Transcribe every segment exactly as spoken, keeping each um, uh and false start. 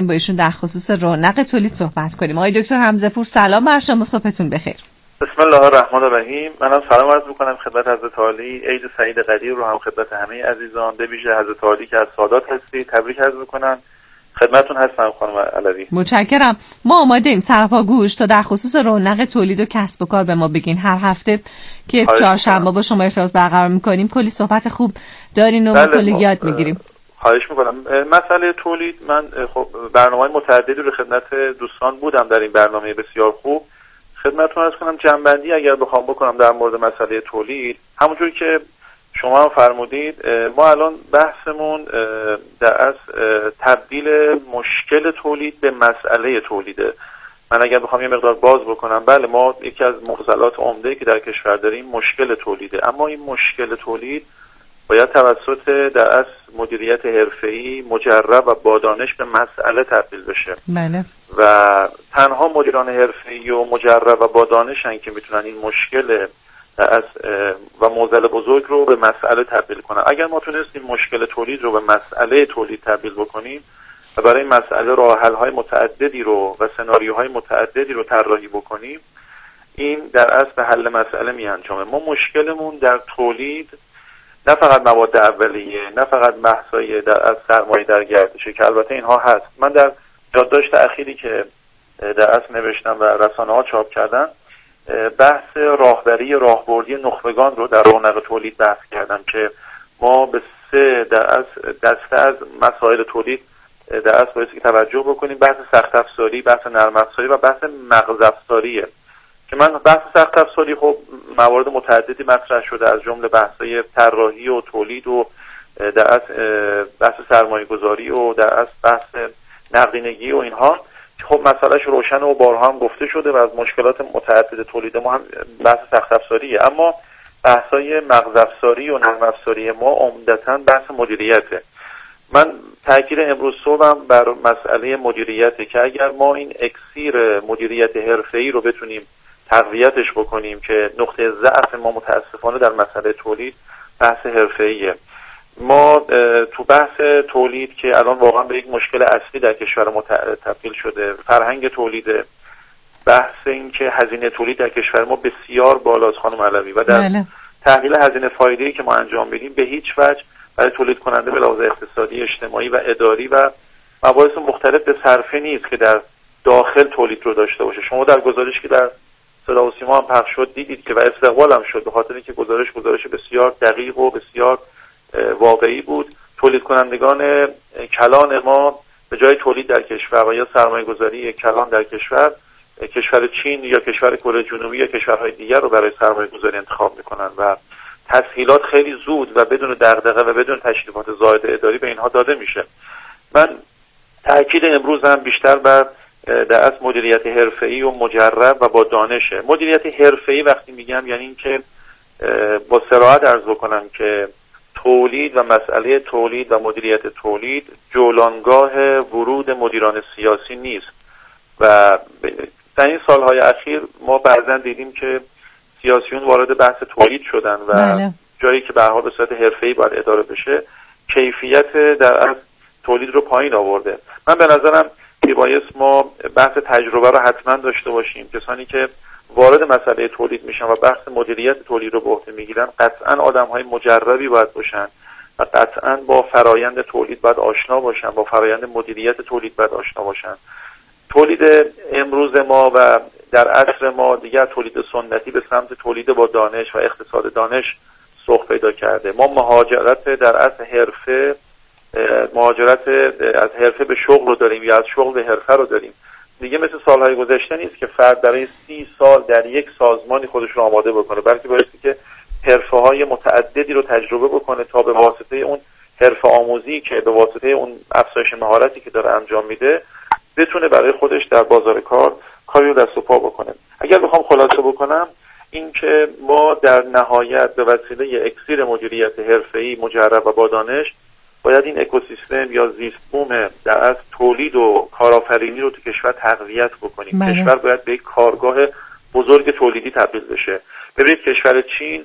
با ایشون در خصوص رونق تولید صحبت کنیم. آقای دکتر حمزه پور سلام بر شما، صبحتون بخیر. بسم الله الرحمن الرحیم. منم سلام عرض می‌کنم خدمت حضرت عالی. عید سعید قدیر رو هم خدمت همه عزیزان به ویژه حضرت عالی که از سادات هستید تبریک عرض می‌کنم. خدمتتون هستم خانم علوی. متشکرم. ما آماده ایم سرپا گوش تا در خصوص رونق تولید و کسب و کار به ما بگین. هر هفته که چهارشنبه با شما ارتباط برقرار می‌کنیم کلی صحبت خوب دارین و ما کلی یاد می‌گیریم. خواهش می‌کنم. مسئله تولید، من خب برنامه‌های متعددی رو خدمت دوستان بودم در این برنامه بسیار خوب. خدمتتون عرض کنم جنبندی اگر بخوام بکنم در مورد مسئله تولید، همونجوری که شما هم فرمودید ما الان بحثمون در اصل تبدیل مشکل تولید به مسئله تولیده. من اگر بخوام یه مقدار باز بکنم، بله ما یکی از معضلات عمده که در کشور داریم مشکل تولیده، اما این مشکل تولید باید توسط در اصل مدیریت حرفه‌ای مجرب و با دانش به مسئله تبدیل بشه. بله. و تنها مدیران حرفه‌ای و مجرب و با دانشن که میتونن این مشکل و معضل بزرگ رو به مسئله تبدیل کنن. اگر ما تونستیم مشکل تولید رو به مسئله تولید تبدیل بکنیم و برای مسئله راه حل‌های متعددی رو و سناریوهای متعددی رو طراحی بکنیم، این در اصل به حل مسئله میانجامه. ما مشکلمون در تولید نه فقط مواد اولیه، نه فقط بحث‌های در اصل سرمایه در گردشه که البته اینها هست. من در یادداشت اخیری که در اصل نوشتم و رسانه‌ها چاپ کردن بحث راهبری راهبردی نخبگان رو در رونق تولید بحث کردم که ما به سه در اصل دسته از مسائل تولید در اصل باید که توجه بکنیم. بحث سخت افزاری، بحث نرم افزاری و بحث مغز افزاریه که من بحث سخت افزاری خب موارد متعددی مطرح شده، از جمله بحث‌های طراحی و تولید و در اصل بحث سرمایه گذاری و در اصل بحث نقدینگی و اینها. خب مسئلهش روشن و بارها هم گفته شده و از مشکلات متعدد تولید ما هم بحث سخت افزاریه، اما بحث‌های مغز افزاری و نرم افزاری ما عمدتاً بحث مدیریته. من تاکید امروز صبحم بر مسئله مدیریته که اگر ما این اکسیر مدیریت حرفه‌ای رو بتونیم تقویتش بکنیم که نقطه ضعف ما متاسفانه در مسئله تولید بحث حرفه‌ایه. ما تو بحث تولید که الان واقعا به یک مشکل اصلی در کشور ما تبدیل شده، فرهنگ تولید، بحث این که هزینه تولید در کشور ما بسیار بالاست خانم علوی و در بله. تحلیل هزینه فایده‌ای که ما انجام میدیم به هیچ وجه برای تولید کننده به لحاظ اقتصادی، اجتماعی و اداری و مباحث مختلف به صرفه نیست که در داخل تولید رو داشته باشه. شما در گزارش که در صدا و سیما هم پخش شد دیدید که و استقبال هم شد به خاطر اینکه گزارش گزارش بسیار دقیق و بسیار واقعی بود. تولید کنندگان کلان ما به جای تولید در کشور و یا سرمایه گذاری کلان در کشور، کشور چین یا کشور کره جنوبی یا کشورهای دیگر رو برای سرمایه گذاری انتخاب میکنن و تسهیلات خیلی زود و بدون دغدغه و بدون تشریفات زائد اداری به اینها داده میشه. من تاکید امروز هم بیشتر بر در اصل مدیریت حرفه‌ای و مجرب و با دانشه. مدیریت حرفه‌ای وقتی میگم یعنی این که با صراحت عرض بکنم که تولید و مسئله تولید و مدیریت تولید جولانگاه ورود مدیران سیاسی نیست و در این سالهای اخیر ما بعضا دیدیم که سیاسیون وارد بحث تولید شدن و بله. جایی که به هر حال به صورت حرفه‌ای باید اداره بشه کیفیت در اصل تولید رو پایین آورده. من به نظرم میبایست ما بحث تجربه رو حتما داشته باشیم. کسانی که وارد مسئله تولید میشن و بحث مدیریت تولید رو به عهده میگیرن قطعا آدم‌های مجربی باید باشن و قطعا با فرایند تولید باید آشنا باشن، با فرایند مدیریت تولید باید آشنا باشن. تولید امروز ما و در عصر ما دیگر تولید سنتی به سمت تولید با دانش و اقتصاد دانش سوق پیدا کرده. ما مهاجرت در اصل حرفه مهاجرت از حرفه به شغل رو داریم یا از شغل به حرفه رو داریم. دیگه مثل سالهای گذشته نیست که فرد برای سی سال در یک سازمانی خودش رو آماده بکنه، بلکه بایستی که حرفه‌های متعددی رو تجربه بکنه تا به واسطه اون حرفه آموزی که به واسطه اون افزایش مهارتی که داره انجام میده بتونه برای خودش در بازار کار کاری رو دست و پا بکنه. اگر بخوام خلاصه بکنم این که ما در نهایت به وسیله اکسیر مدیریت حرفه‌ای مجرب و با دانش باید این اکوسیستم یا زیست بوم در از تولید و کارآفرینی رو تو کشور تقویت بکنیم. بله. کشور باید به یک کارگاه بزرگ تولیدی تبدیل بشه. ببینید کشور چین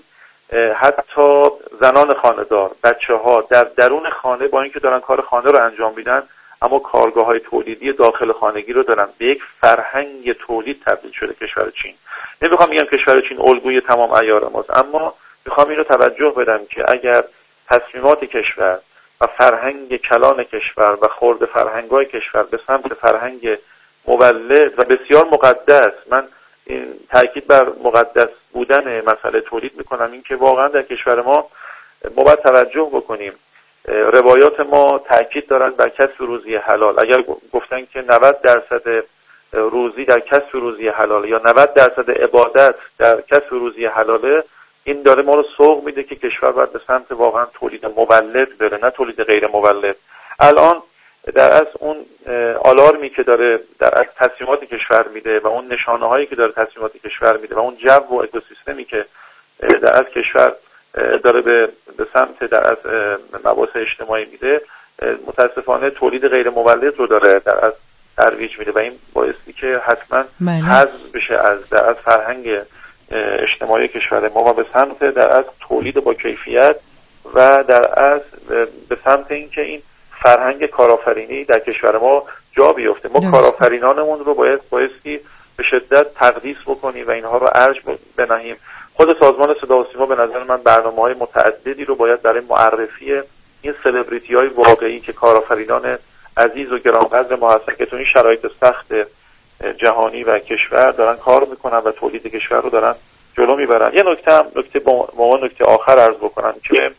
حتی زنان خانه‌دار، بچه‌ها در درون خانه با اینکه دارن کار خانه رو انجام میدن اما کارگاه‌های تولیدی داخل خانگی رو دارن. به یک فرهنگ تولید تبدیل شده کشور چین. نمیخوام بگم کشور چین الگوی تمام عیار ماست، اما میخوام اینو توجه بدم که اگر تصمیمات کشور و فرهنگ کلان کشور و خرد فرهنگ‌های کشور به سمت فرهنگ مولد و بسیار مقدس، من این تاکید بر مقدس بودن مسئله تولید میکنم، این که واقعا در کشور ما ما باید توجه بکنیم. روایات ما تاکید دارن بر کسب روزی حلال. اگر گفتن که نود درصد روزی در کسب روزی حلال یا نود درصد عبادت در کسب روزی حلاله، این داره ما رو سوق میده که کشور باید به سمت واقعا تولید مولد بره، نه تولید غیر مولد. الان در از اون آلارمی که داره در از تصمیمات کشور میده و اون نشانه هایی که داره تصمیمات کشور میده و اون جو و اکوسیستمی که در از کشور داره به به سمت در از مباحث اجتماعی میده، متاسفانه تولید غیر مولد رو داره در از ترویج میده و این باعثی که حتما حذف بشه از در از فرهنگ اجتماعی کشور ما و به سمت در از تولید با کیفیت و در از به سمت اینکه این فرهنگ کارآفرینی در کشور ما جا بیفته. ما کارآفرینانمون رو باید بایستی به شدت تقدیس بکنیم و اینها رو ارج بنهیم. خود سازمان صدا و سیما به نظر من برنامه‌های متعددی رو باید برای معرفی این سلبریتی‌های واقعی که کارآفرینان عزیز و گرانقدر ما هستن که تو این شرایط سخت جهانی و کشور دارن کار میکنن و تولید کشور رو دارن جلو میبرن. یه نکته هم نکته با ما نکته آخر عرض بکنم که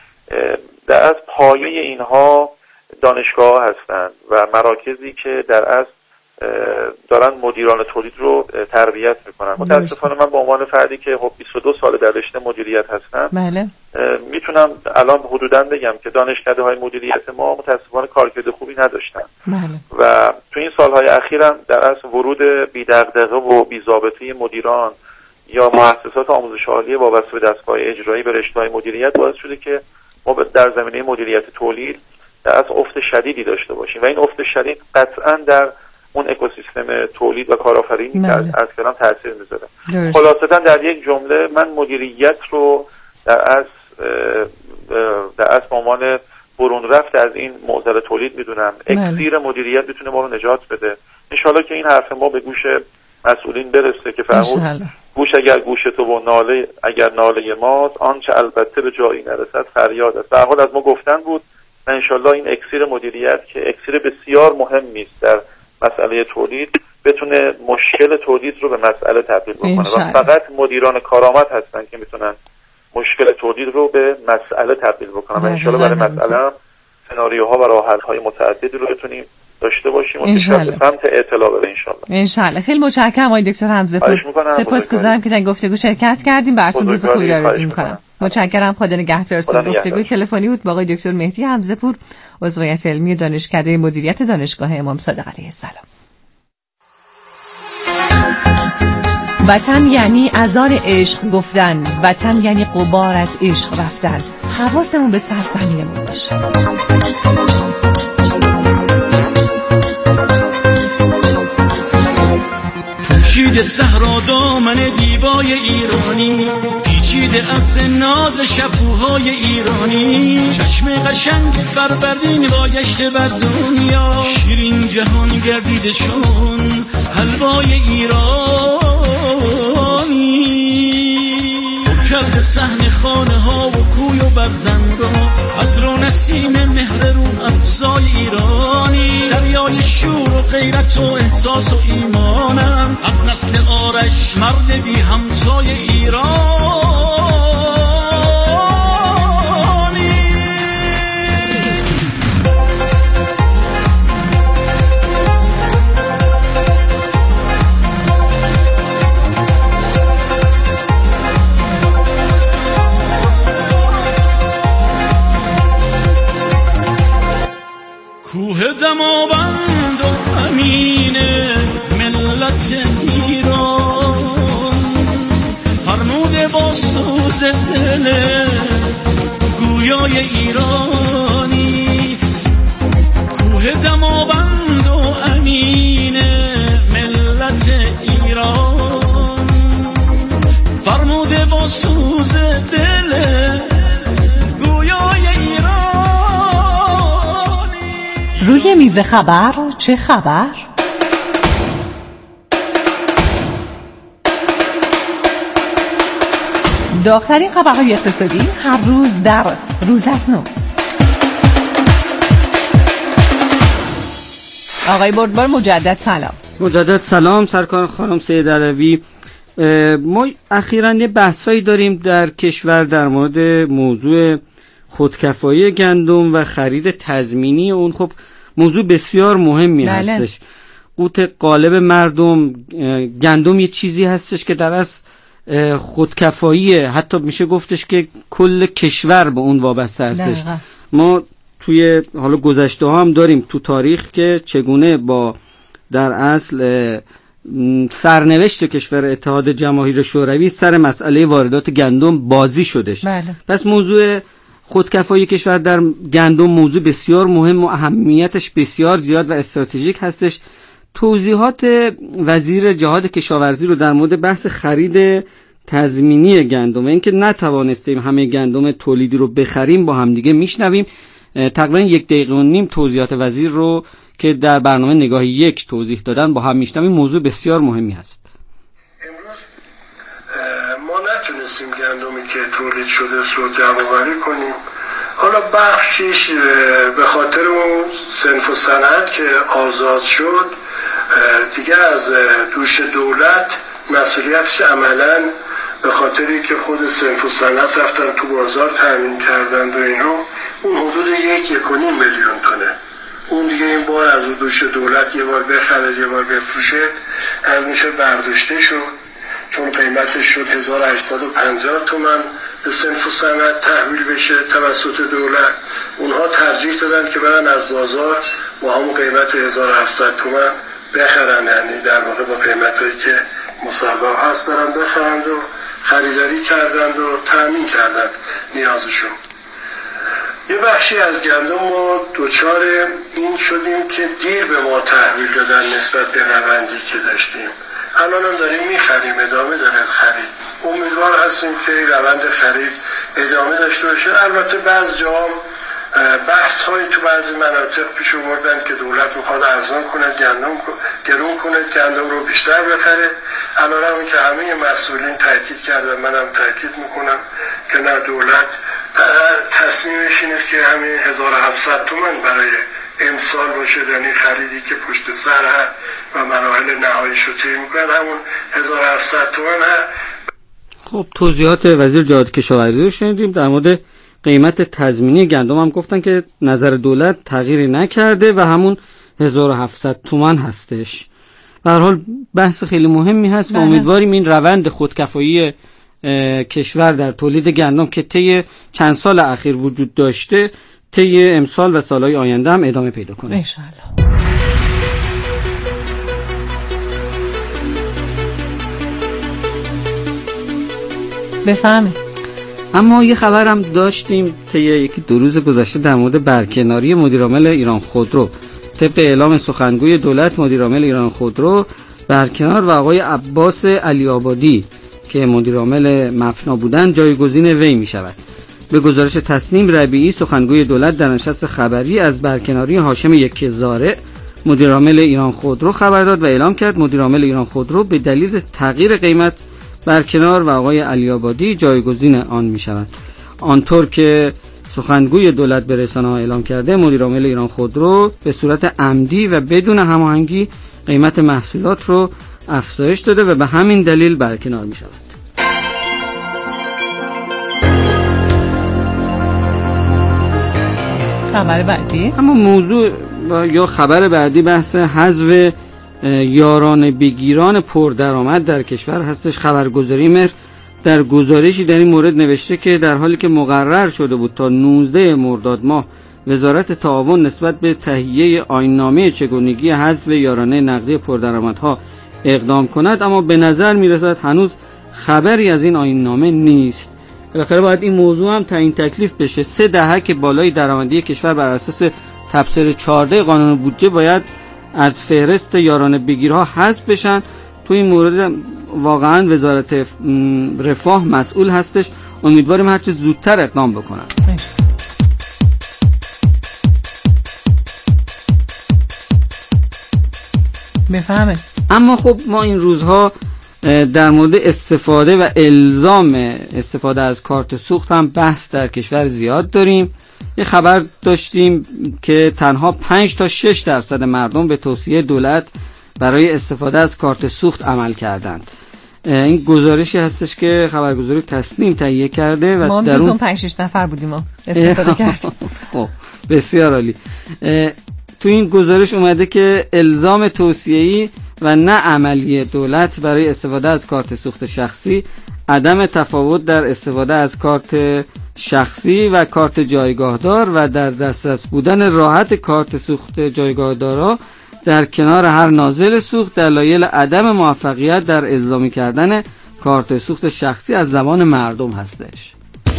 در از پایه اینها دانشگاه هستند و مراکزی که در از دارن مدیران تولید رو تربیت میکنن. متاسفانه من به عنوان فردی که خب بیست و دو سال در رشته مدیریت هستم، بله، میتونم الان حدوداً بگم که دانشکده های مدیریت ما متاسفانه کارکرد خوبی نداشتن. بله. و تو این سالهای اخیرم در از ورود بی‌دغدغه و بی‌ضابطه مدیران یا مؤسسات آموزش عالی وابسته به دستگاه اجرایی به رشته‌های مدیریت باعث شده که ما در زمینه مدیریت تولید در از افت شدیدی داشته باشیم و این افت شدید قطعاً در اون اکوسیستم تولید و کارآفرینی که از کلام تاثیر میذاره. خلاصتا در یک جمله من مدیریت رو در از در از به عنوان برون رفت از این معضل تولید میدونم. اکسیر مدیریت میتونه ما رو نجات بده. ان شاءالله که این حرف ما به گوش مسئولین برسه که فرمود گوش اگر گوش تو و ناله اگر ناله ماست، آنچه البته به جایی نرسد فریاد است. در حال از ما گفتن بود و ان شاءالله این اکسیر مدیریت که اکسیر بسیار مهمی است در مسئله تولید بتونه مشکل تولید رو به مسئله تبدیل بکنه و فقط مدیران کارآمد هستن که میتونن مشکل تولید رو به مسئله تبدیل بکنن و ان شاءالله برای مسئله هم سناریوها و راه حل‌های متعددی رو بتونیم داشته باشیم و به سمت اطلاع بره ان شاءالله. ان شاءالله. خیلی متشکرم آقای دکتر حمزه پور. سپاسگزارم که در گفتگو شرکت کردیم. براتون روز خوبی آرزو می‌کنم. متشکرم. خدا نگهدارتون. گفتگوی تلفنی بود با آقای دکتر مهدی حمزه پور، عضو هیئت علمی دانشکده مدیریت دانشگاه امام صادق علیه السلام. وطن یعنی ازار عشق گفتن، وطن یعنی غبار از عشق رفتن. حواسمون به سرزمینمون باشه. پیچیده صحرا دامن دیبای ایرانی، پیچیده عطر ناز شبوهای ایرانی، چشم قشنگ فربردین بایشته بر دنیا، شیرین جهان گردیده چون حلوای ایرانی، کرده صحن خانه ها و کوی و برزنگا، عطر و نسیم مهر رو افزای ایرانی، دریای شور و غیرت و احساس و ایمانم، از نسل آرش مرد بی همتای ایرانی. کوه دماوند و امین ملت ایران، فرموده با تیز خبر چه خبر؟ داغ‌ترین خبرهای اقتصادی هر روز در روز از نو. آقای بردبار مجدد سلام. مجدد سلام سرکار خانم سید علوی. ما اخیراً یه بحثایی داریم در کشور در مورد موضوع خودکفایی گندم و خرید تضمینی اون. خب موضوع بسیار مهمی بله. هستش. قوت قالب مردم گندم یه چیزی هستش که در اصل خودکفایی، حتی میشه گفتش که کل کشور به اون وابسته هستش. دقیقا. ما توی حالا گذشته ها هم داریم تو تاریخ که چگونه با در اصل سرنوشت کشور اتحاد جماهیر شوروی سر مسئله واردات گندم بازی شدش. بله. پس موضوع خودکفایی کشور در گندم موضوع بسیار مهم و اهمیتش بسیار زیاد و استراتژیک هستش. توضیحات وزیر جهاد کشاورزی رو در مورد بحث خرید تضمینی گندم و اینکه نتوانستیم همه گندم تولیدی رو بخریم با همدیگه میشنویم. تقریبا یک دقیقه و نیم توضیحات وزیر رو که در برنامه نگاه یک توضیح دادن با هم میشنویم. موضوع بسیار مهمی هست. امروز ما نتونستیم گندمی که تولید شده رو جمع‌آوری کنیم. حالا بخشیش به خاطر اون صنف و صنعت که آزاد شد دیگه از دوش دولت مسئولیتش عملاً به خاطری که خود صنف و صنعت رفتن تو بازار تامین کردند و اینا، اون حدود یک یک و نیم میلیون تونه. اون دیگه این بار از دوش دولت یه بار بخره یه بار بفروشه هر میشه برداشته شد، چون قیمتش شد هزار و هشتصد و پنجاه تومان به صنف و صنعت تحویل بشه توسط دولت. اونها ترجیح دادن که برن از بازار با همون قیمت هزار و هفتصد تومان بخرن، یعنی در واقع با قیمتایی که مصوب هست برن بخرند و خریداری کردند و تامین کردند نیازشون. یه بخشی از گندم ما دوچار این شدیم که دیر به ما تحویل دادن نسبت به روندی که داشتیم. الان هم داریم میخریم، ادامه داره خرید. امیدوار هستیم که روند خرید ادامه داشته باشه. البته بعض جاها بحث های تو بعضی مناطق پیش آوردن که دولت میخواد ارزان کنه گندم، گرون کنه گندم رو بیشتر بخره. الان هم که همه مسئولین تاکید کردن، منم تاکید میکنم که نه، دولت تصمیمش اینه که همین هزار و هفتصد تومان برای امسال باشه، یعنی خریدی که پشت سر هست و مراحل نهاییش رو طی میکنن همون هزار و هفتصد تومان هست. خب توضیحات وزیر جهاد کشاورزی رو شنیدیم. در مورد قیمت تضمینی گندم هم گفتن که نظر دولت تغییری نکرده و همون هزار و هفتصد تومان هستش. به هر حال بحث خیلی مهمی هست و امیدواریم این روند خودکفایی کشور در تولید گندم که طی چند سال اخیر وجود داشته طی امسال و سالهای آینده هم ادامه پیدا کنه ان شاء الله. بفهمید. اما یه خبرم داشتیم طی یکی دو روز گذشته در مورد برکناری مدیرعامل ایران خودرو. طبق اعلام سخنگوی دولت مدیرعامل ایران خودرو برکنار و آقای عباس علی آبادی که مدیرعامل مپنا بودن جایگزین وی می شود. به گزارش تسنیم ربیعی سخنگوی دولت در نشست خبری از برکناری هاشم یکزاره مدیرعامل ایران خودرو خبر داد و اعلام کرد مدیرعامل ایران خودرو به دلیل تغییر قیمت برکنار و آقای علی آبادی جایگزین آن می شود. آنطور که سخنگوی دولت به رسانه‌ها اعلام کرده مدیرعامل ایران خودرو به صورت عمدی و بدون هماهنگی قیمت محصولات رو افزایش داده و به همین دلیل برکنار می شود. خبر بعدی؟ اما موضوع یا خبر بعدی بحث حذف یاران بگیران پردرآمد در کشور هستش. خبرگزاری مهر در گزارشی در این مورد نوشته که در حالی که مقرر شده بود تا نوزدهم مرداد ماه وزارت تعاون نسبت به تهیه آیین‌نامه چگونگی حذف یارانه نقدی پردرآمدها اقدام کند، اما به نظر میرسد هنوز خبری از این آیین‌نامه نیست. بالاخره باید این موضوع هم تعیین تکلیف بشه. سه دهک بالای درآمدی کشور بر اساس تبصره چهارده قانون بودجه باید از فهرست یارانه بگیرها حذف بشن. تو این مورد واقعا وزارت رفاه مسئول هستش. امیدواریم هرچه زودتر اقدام بکنن. بفهمه. اما خب ما این روزها در مورد استفاده و الزام استفاده از کارت سوخت هم بحث در کشور زیاد داریم. یه خبر داشتیم که تنها پنج تا شش درصد مردم به توصیه دولت برای استفاده از کارت سوخت عمل کردند. این گزارشی هستش که خبرگزاری تسنیم تهیه کرده و ما در اون پنج شش نفر بودیم ما استفاده کردیم. بسیار عالی. تو این گزارش اومده که الزام توصیه‌ای و نه عملی دولت برای استفاده از کارت سوخت شخصی، عدم تفاوت در استفاده از کارت شخصی و کارت جایگاهدار و در دسترس بودن راحت کارت سوخت جایگاهدارا در کنار هر نازل سوخت دلایل عدم موفقیت در الزامی کردن کارت سوخت شخصی از زبان مردم هستش.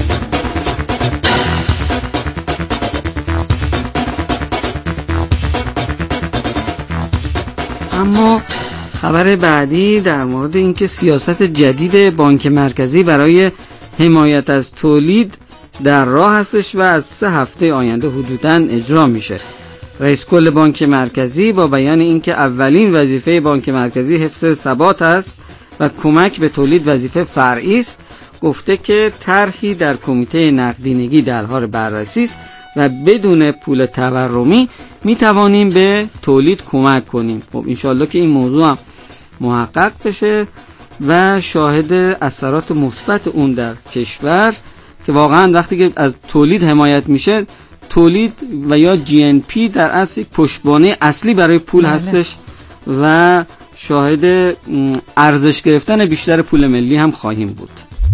اما خبر بعدی در مورد اینکه سیاست جدید بانک مرکزی برای حمایت از تولید در راه هستش و از سه هفته آینده حدوداً اجرا میشه. رئیس کل بانک مرکزی با بیان اینکه اولین وظیفه بانک مرکزی حفظ ثبات است و کمک به تولید وظیفه فرعی است، گفته که طرحی در کمیته نقدینگی در حال بررسی است و بدون پول تورمی می توانیم به تولید کمک کنیم. خب انشالله که این موضوع هم محقق بشه و شاهد اثرات مثبت اون در کشور که واقعا وقتی که از تولید حمایت میشه، تولید و یا جی ان پی در اصل یک پشتوانه اصلی برای پول هستش و شاهد ارزش گرفتن بیشتر پول ملی هم خواهیم بود.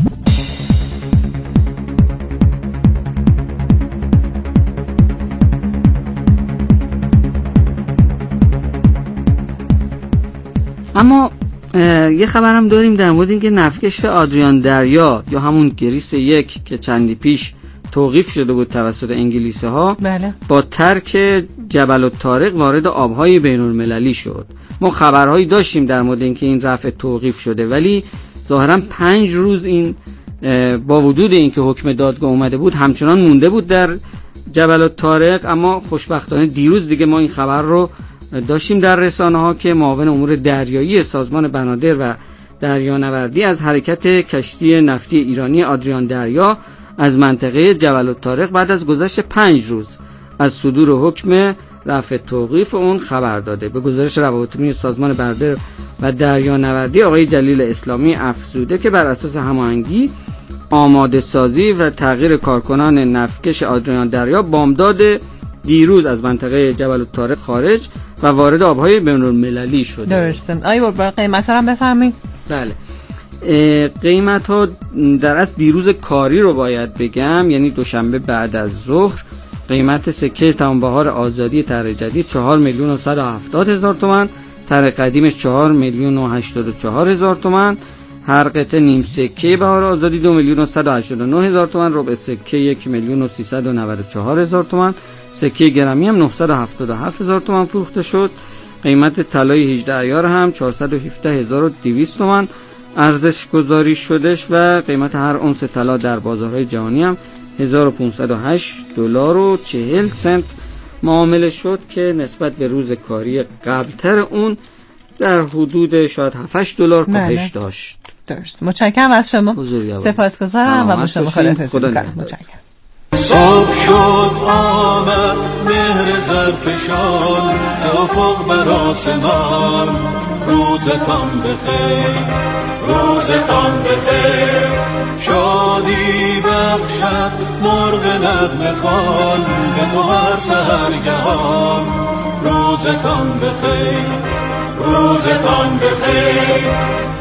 اما یه خبرم داریم در مورد اینکه نفتکش آدریان دریا یا همون گریس یک که چندی پیش توقیف شده بود توسط انگلیسی ها، بله. با ترک جبل الطارق وارد آبهای بین المللی شد. ما خبرهایی داشتیم در مورد اینکه این رفع توقیف شده، ولی ظاهرا پنج روز این با وجود اینکه حکم دادگاه اومده بود همچنان مونده بود در جبل الطارق. اما خوشبختانه دیروز دیگه ما این خبر رو داشتیم در رسانه ها که معاون امور دریایی سازمان بنادر و دریانوردی از حرکت کشتی نفتی ایرانی آدریان دریا از منطقه جبل الطارق بعد از گذشت پنج روز از صدور حکم رفع توقیف اون خبر داده. به گزارش روابط عمومی سازمان بنادر و دریانوردی آقای جلیل اسلامی افزوده که بر اساس هماهنگی آماده سازی و تغییر کارکنان نفتکش آدریان دریا بامداد دیروز از منطقه جبل الطارق خارج و وارد آبهای بین المللی شده. درسته. آیا بر قیمت ها هم بفرمایید؟ بله. قیمت ها در اصل دیروز کاری رو باید بگم، یعنی دوشنبه بعد از ظهر، قیمت سکه تمام‌بهار آزادی طرح جدید چهار میلیون و صد و هفتاد هزار تومان، طرح قدیمش چهار میلیون و هشتاد و چهار هزار تومان، هر قطعه نیم سکه بهار آزادی دو میلیون و صد و هشتاد و نه هزار تومان، ربع سکه یک میلیون و سیصد و نود و چهار هزار تومان، سکه گرمی هم نهصد و هفتاد و هفت هزار تومان فروخته شد. قیمت طلای هجده عیار هم چهارصد و هفده هزار و دویست تومان ارزش گذاری شدش و قیمت هر اونس طلا در بازارهای جهانی هم هزار و پانصد و هشت دلار و چهل سنت معامله شد که نسبت به روز کاری قبلتر اون در حدود شاید هفت هشت دلار کاهش داشت. درست. متشکرم از شما. سپاسگزارم و با شما خداحافظی می‌کنم. متشکرم. صبح شد آمد مهر زرفشان افق بر آسمان، روزتان بخیر روزتان بخیر، شادی بخشد مرغ نغمه خوان به تو هر سحرگهان، روزتان بخیر روزتان بخیر.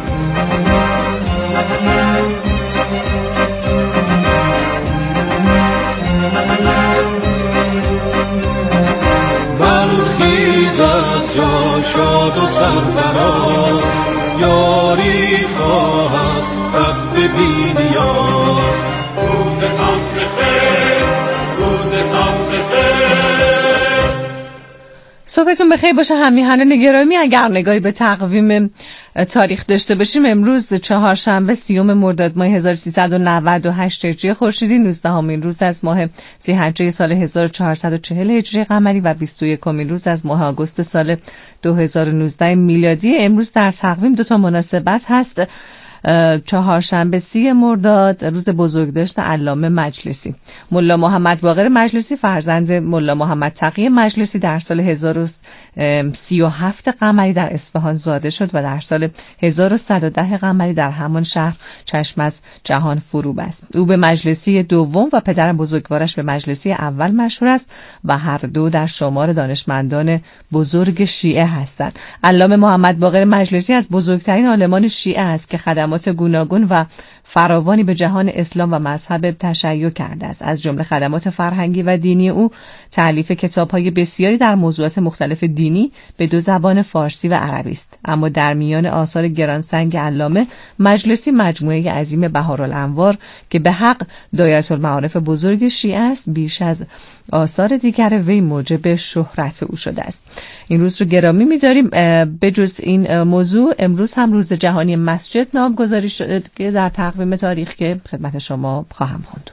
برخیز از جا شاد و سرفراز، یاری خواه است رب بی نیاز، روزتان بخیر روزتان بخیر. صبحتون بخیر باشه همیهنان گرامی. اگر نگاهی به تقویم تاریخ داشته باشیم، امروز چهارشنبه سیوم مرداد ماه هزار و سیصد و نود و هشت هجری خورشیدی، نوزدهمین روز از ماه ذی‌حجه سال هزار و چهارصد و چهل هجری قمری و بیست و یکمین روز از ماه آگوست سال دو هزار و نوزده میلادی. امروز در تقویم دو تا مناسبت هست. چهارشنبه سی مرداد روز بزرگداشت علامه مجلسی. ملا محمد باقر مجلسی فرزند ملا محمد تقی مجلسی در سال هزار و سی و هفت قمری در اصفهان زاده شد و در سال هزار و صد و ده قمری در همان شهر چشم از جهان فرو بست. او به مجلسی دوم و پدر بزرگوارش به مجلسی اول مشهور است و هر دو در شمار دانشمندان بزرگ شیعه هستند. علامه محمد باقر مجلسی از بزرگترین عالمان شیعه است که خدمات گوناگون و فراوانی به جهان اسلام و مذهب تشیع کرده است. از جمله خدمات فرهنگی و دینی او تألیف کتاب‌های بسیاری در موضوعات مختلف دینی به دو زبان فارسی و عربی است. اما در میان آثار گرانسنگ علامه مجلسی مجموعه عظیم بهارالانوار که به حق دایرةالمعارف بزرگ شیعه است، بیش از آثار دیگر وی موجب شهرت او شده است. این روز رو گرامی می‌داریم. به جز این موضوع امروز هم روز جهانی مسجد نامگذاری شده که در تقویم تاریخ که خدمت شما خواهم خوند.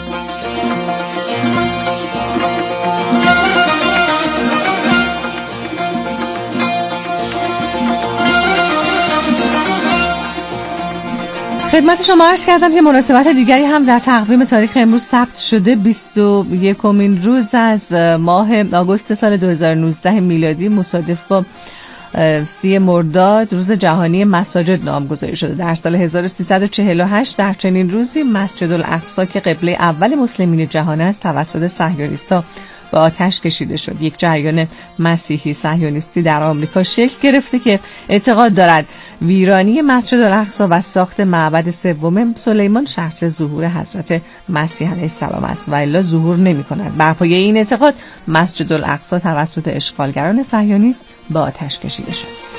خدمت شما عرض کردم که مناسبت دیگری هم در تقویم تاریخ امروز ثبت شده. بیست و یکمین روز از ماه آگوست سال دو هزار و نوزده میلادی مصادف با سی مرداد روز جهانی مساجد نامگذاری شده. در سال هزار و سیصد و چهل و هشت در چنین روزی مسجد الاقصی که قبله اول مسلمین جهان است توسط صهیونیست‌ها به آتش کشیده شد. یک جریان مسیحی صهیونیستی در آمریکا شکل گرفته که اعتقاد دارد ویرانی مسجد الاقصی و ساخت معبد سوم سلیمان شرط ظهور حضرت مسیح علیه السلام است و الا ظهور نمی کند. بر پایه این اعتقاد مسجد الاقصی توسط اشغالگران صهیونیست به آتش کشیده شد.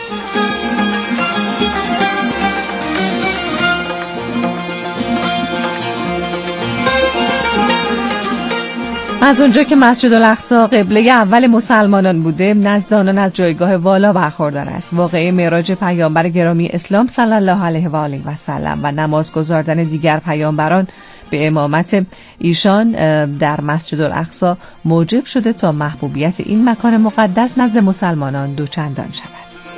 از اونجا که مسجد الاقصی قبله اول مسلمانان بوده، نزد آنان از جایگاه والا برخوردار است. واقعه معراج پیامبر گرامی اسلام صلی الله علیه و آله و سلم و نماز گزاردن دیگر پیامبران به امامت ایشان در مسجد الاقصی موجب شده تا محبوبیت این مکان مقدس نزد مسلمانان دوچندان شود.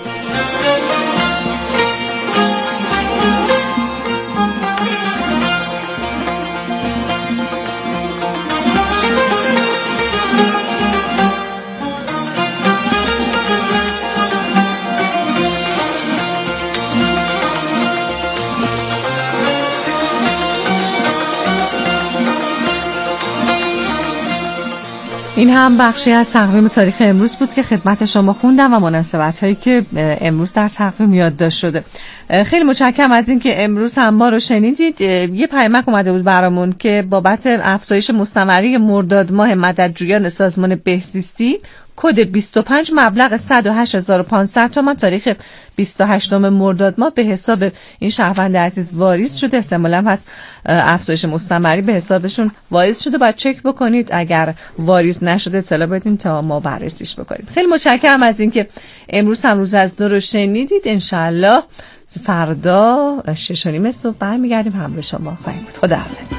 این هم بخشی از تقویم تاریخ امروز بود که خدمت شما خوندم و مناسبت هایی که امروز در تقویم یادداشت شده. خیلی متشکرم از این که امروز هم ما رو شنیدید. یه پیامک اومده بود برامون که بابت افزایش مستمری مرداد ماه مددجویان سازمان بهزیستی کد بیست و پنج مبلغ صد و هشت هزار و پانصد تومان تاریخ بیست و هشتم مرداد ماه به حساب این شهروند عزیز واریز شده. احتمالاً پس افزایش مستمری به حسابشون واریز شده. باید چک بکنید، اگر واریز نشده اطلاع بدین تا ما بررسیش بکنیم. خیلی متشکرم از اینکه امروز هم روز از نو رو شنیدید. انشالله فردا شش و نیم صبح برمیگردیم همراه شما خواهیم بود. خداحافظ.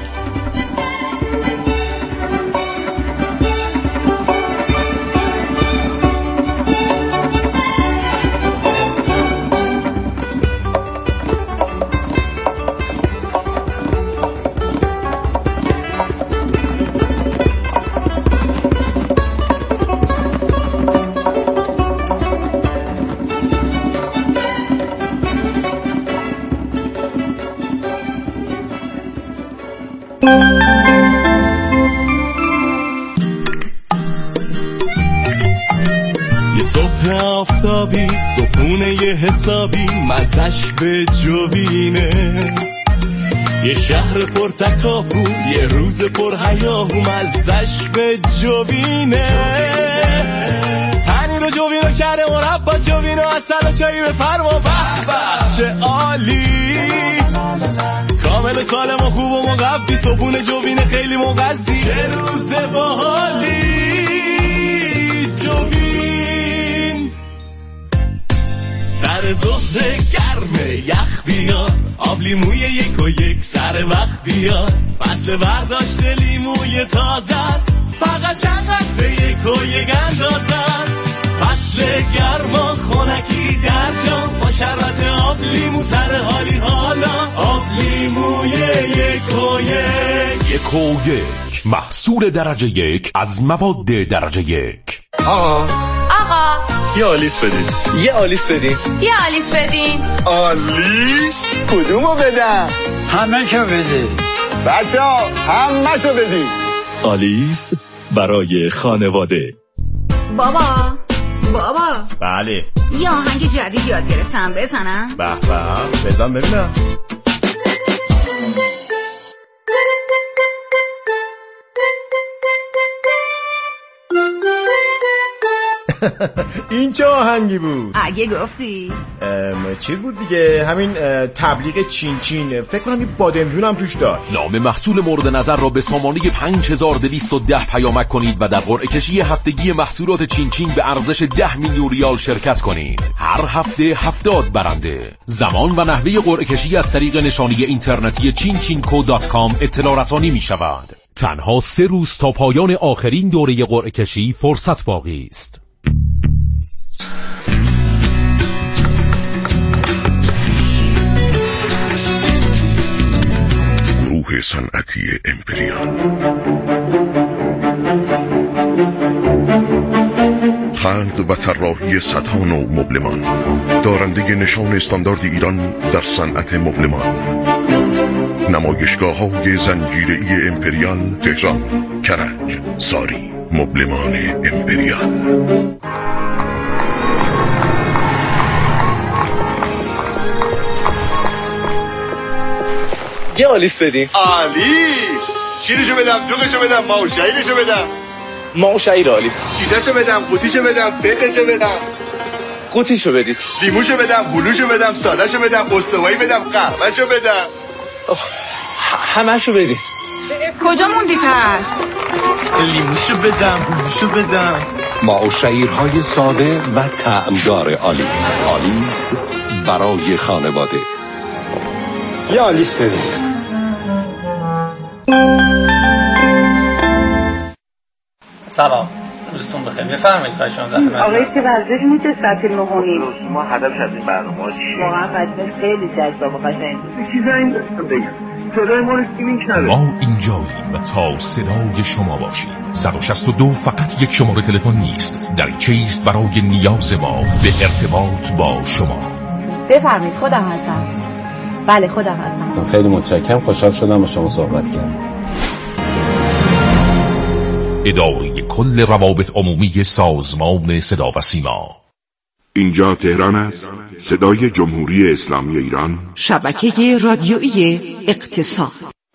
آفتابی صبحونه یه حسابی مزش به جوینه، یه شهر پر تکاپو یه روز پر هیاهو مزش به جوینه. هنی رو جوینو کرده مربا جوینو اصل و چایی بفرما به به چه عالی، کامل سالم و خوب و مقفی صبحونه جوینه خیلی مغذی چه روز باحالی جوینه. سر ظهر گرمه یخ بیار، آب لیموی یک و یک سر وقت بیار. فصل برداشت لیموی تازه است، فقط چقدر به یک و یک اندازه است. فصل گرما خونکی در جا، با شربت آب لیمو سر حالی حالا. آب لیموی یک و یک. یک و یک محصول درجه یک از مواد درجه یک. آقا آقا یه آلیس بدین. یه آلیس بدین. یه آلیس بدین. آلیس کدومو بدم؟ همه شو بدین بچه ها، همه شو بدین. آلیس برای خانواده. بابا بابا بله یه آهنگ جدید یاد گرفتم، بزنم؟ به به بزن ببینم. این چه آهنگی بود؟ اگه گفتی چیز بود دیگه، همین تبلیغ چین چین. فکر کنم این بادمجون هم توش داشت. نام محصول مورد نظر را به سامانه پنج هزار و دویست و ده پیامک کنید و در قرعه کشی هفتگی محصولات چین چین به ارزش ده میلیون ریال شرکت کنید. هر هفته هفتاد برنده. زمان و نحوه قرعه کشی از طریق نشانی اینترنتی چین چین کو دات کام اطلاع رسانی می شود. تنها سه روز تا پایان آخرین دوره قرعه کشی فرصت باقی است. گروه صنعتی امپریال، خلق و طراحی صدها نوع مبلمان، دارنده نشان استاندارد ایران در صنعت مبلمان. نمایشگاه های زنجیره‌ای امپریال تهران، کرج، ساری. مبلمان امپریال. یه آلیس بدین. آلیس شیرشو بدم، دوغشو بدم، ماهو شهیرشو بدم. ماهو شهیر آلیس. شیشهشو بدم، قوطیشو بدم، بتشو بدم. قوطیشو بدید. لیموشو بدم، بلوشو بدم، سادهشو بدم، استوایی بدم، قهوهشو بدم. همه‌شو بدید. کجا موندی پس؟ لیموشو بدم، بلوشو بدم. ماهو شهیرهای ساده و طعمدار آلیس. آلیس برای خانواده. یه آلیس بدید. سلام، روزتون بخیر. بفرمایید خواهش می‌کنم. آقای چه ورزشی میشه ساعت نه و نیم؟ ما هدفش از این برنامه چیه؟ واقعا برنامه خیلی جذاب و قشنگ بود. چیزی این بگم. صدای ما رو کی میشنوه؟ ما اینجاییم تا صدای شما باشیم. صد و شصت و دو فقط یک شماره تلفن نیست، دریچه است برای نیاز ما به ارتباط با شما. بفرمایید، خودم هستم. بله خودم هستم. خیلی متشکرم، خوشحال شدم با شما صحبت کردم. اداره کل روابط عمومی سازمان صدا و سیما. اینجا تهران است، صدای جمهوری اسلامی ایران، شبکه رادیویی اقتصاد.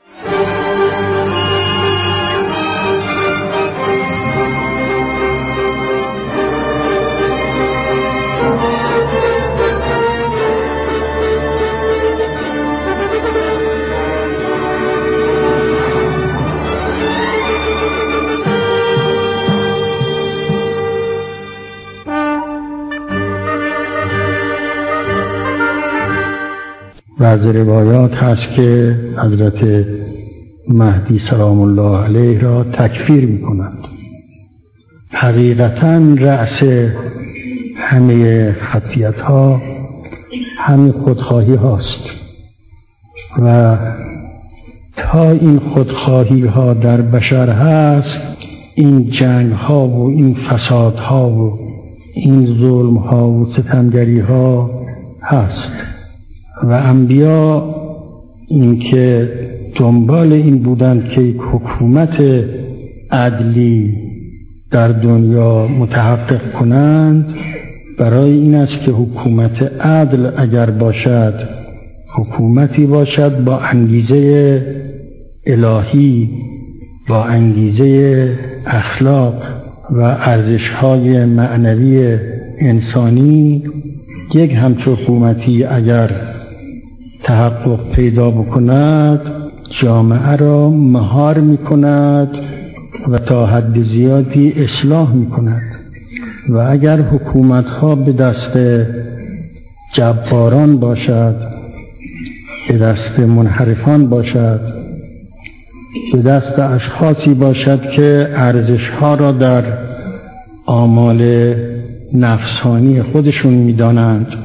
و از روایات هست که حضرت مهدی سلام الله علیه را تکفیر می کنند. حقیقتاً رأس همه خطیت ها همین خودخواهی هاست و تا این خودخواهی ها در بشر هست، این جنگ ها و این فساد ها و این ظلم ها و ستمگری ها هست. و انبیا این که دنبال این بودند که یک حکومت عدلی در دنیا متحقق کنند، برای این است که حکومت عدل اگر باشد، حکومتی باشد با انگیزه الهی، با انگیزه اخلاق و ارزش‌های معنوی انسانی. یک همچون حکومتی اگر تحقق پیدا بکند، جامعه را مهار می کند و تا حد زیادی اصلاح می کند. و اگر حکومت ها به دست جباران باشد، به دست منحرفان باشد، به دست اشخاصی باشد که ارزش‌ها را در آمال نفسانی خودشون می‌دانند